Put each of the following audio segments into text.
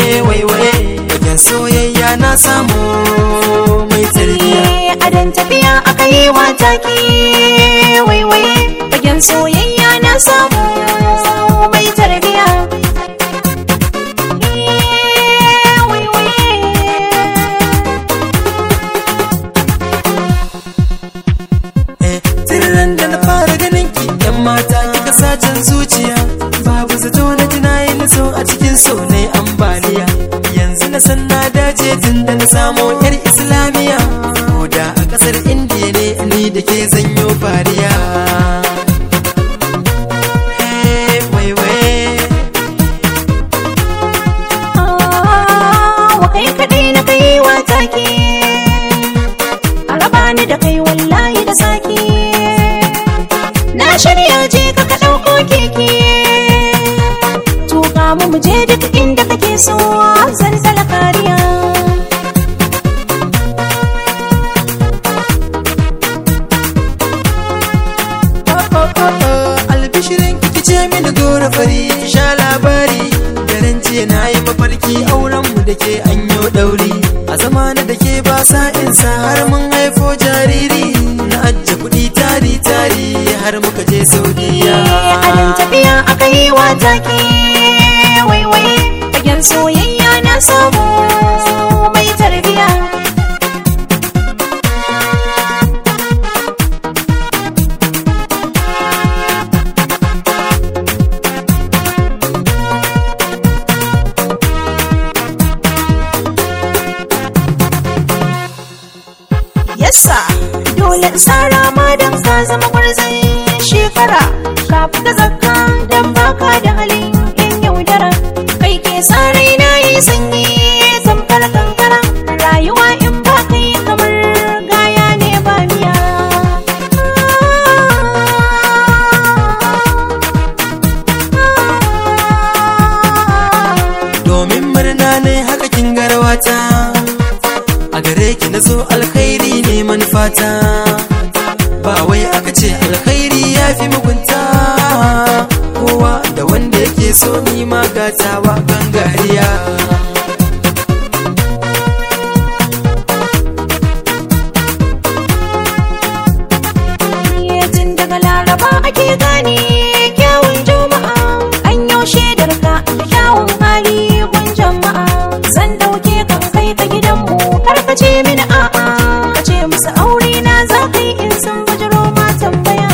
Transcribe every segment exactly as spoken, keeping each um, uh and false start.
waiwaye fagen soyayya na samu mai tarbiya. Adan tafiya aka yi wa take waiwaye fagen soyayya na samu mai tarbiya. Tirran da na fara ganin ki yan mata kika sacen zuciya, babu zato na tunayi na so a cikin so ne ambaliya. Yanzu na san na dace tun da na samo yar islamiya, ko da a kasar indiya ne ni da ke zanyo fariya. Wa kai kaɗai na kai wa take, a raba ni da kai wallahi da sake. Na shirya je ka ka ɗauko keke, tuka mu mu je duk inda kake so zan tsala kariya. Albishirin kiki ce mini gora fari sha labari, daren jiya na yi mafarki auren mu da ke anyo ɗauri. A zamana da ke ba sa'insa har mun haifo jariri, na ajiye kuɗi tari tari har muka je Saudiya. Adan tafiya aka yi wa take waiwaye fagen soyayya na samu mai tarbiya. Yassa dole tsara ma don ka zama gwarzon shekara, ka fita zakka don baka da halin yin yaudara. Kai ke tsarai na yi sanyi tamkar kankara, rayuwa in ba kai kamar gaya ne ba miya. Domin murna ne haka kin garwata, a gare ki na zo alkhairi ne manufata. Ba wai aka ce alkhairi ya fi mugunta, kowa da wanda yake so ni ma gatawa gangariya. Tun daga laraba ake gane kyawun juma'a, an yau shaidar ka da kyawun hali gun jama'a. Zan dauke kan kai ka gidanmu har ka ce mini a'a, ka ce musu aure na za ka yi in sun bujiro ma tambaya.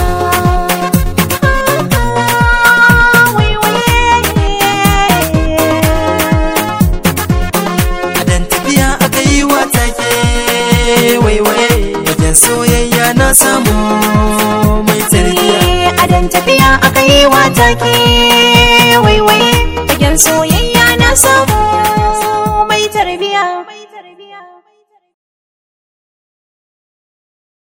Adan tafiya aka yi wa take waiwaye fagen soyayya na samu mai tarbiya. Adan tafiya aka yi wa take